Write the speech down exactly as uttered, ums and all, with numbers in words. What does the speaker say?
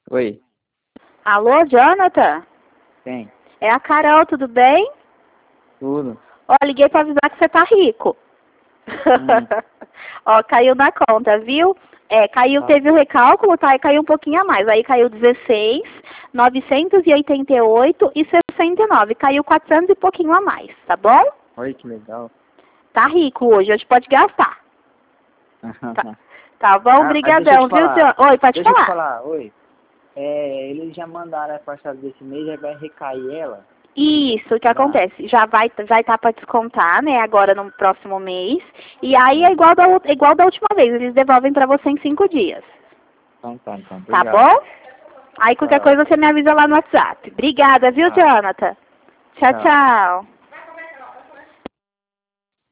Oi, Alô, Jonathan? quem? É a Carol, tudo bem? Tudo. Ó, liguei pra avisar que você tá rico. Hum. Ó, caiu na conta, viu? É, caiu, Tá. teve o recálculo, tá? E caiu um pouquinho a mais. Aí caiu dezesseis, novecentos e oitenta e oito e sessenta e nove. Caiu quatrocentos e pouquinho a mais, tá bom? Oi, que legal. Tá rico hoje, hoje pode gastar. Tá, tá bom? Ah, mas deixa eu Brigadão, te viu, falar. Jonathan? Oi, pode Deixa eu te falar. falar, oi. É, eles já mandaram a parcela desse mês, aí vai recair ela. Isso, o que Será? acontece? Já vai vai estar para descontar, né, agora no próximo mês. E aí é igual da, ou- igual da última vez, eles devolvem para você em cinco dias. Então tá, então. Tá Obrigado. bom? Aí qualquer Tchau. coisa você me avisa lá no WhatsApp. Obrigada, viu, Tá. Jonathan? Tchau, Tchau. tchau.